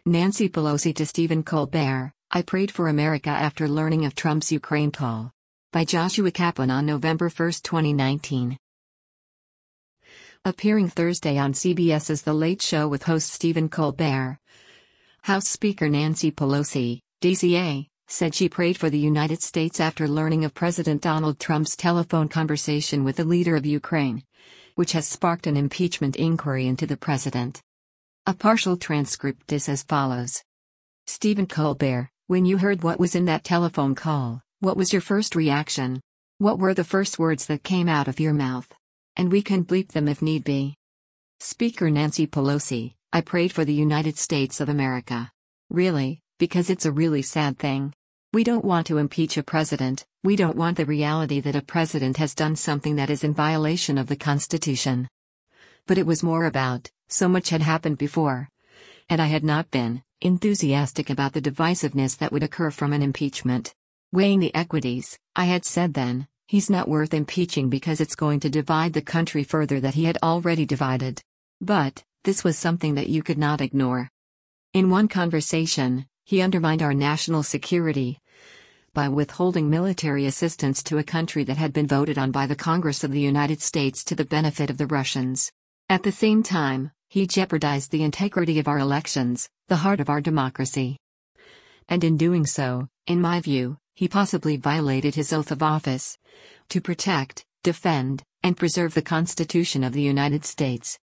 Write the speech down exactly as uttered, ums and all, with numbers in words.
Nancy Pelosi to Stephen Colbert, I prayed for America after learning of Trump's Ukraine call. By Joshua Kaplan on November first, twenty nineteen. Appearing Thursday on C B S's The Late Show with host Stephen Colbert, House Speaker Nancy Pelosi, D C A, said she prayed for the United States after learning of President Donald Trump's telephone conversation with the leader of Ukraine, which has sparked an impeachment inquiry into the president. A partial transcript is as follows. Stephen Colbert, when you heard what was in that telephone call, what was your first reaction? What were the first words that came out of your mouth? And we can bleep them if need be. Speaker Nancy Pelosi, I prayed for the United States of America. Really, because it's a really sad thing. We don't want to impeach a president, we don't want the reality that a president has done something that is in violation of the Constitution. But it was more about, so much had happened before. And I had not been enthusiastic about the divisiveness that would occur from an impeachment. Weighing the equities, I had said then, he's not worth impeaching because it's going to divide the country further that he had already divided. But, this was something that you could not ignore. In one conversation, he undermined our national security by withholding military assistance to a country that had been voted on by the Congress of the United States to the benefit of the Russians. At the same time, he jeopardized the integrity of our elections, the heart of our democracy. And in doing so, in my view, he possibly violated his oath of office to protect, defend, and preserve the Constitution of the United States.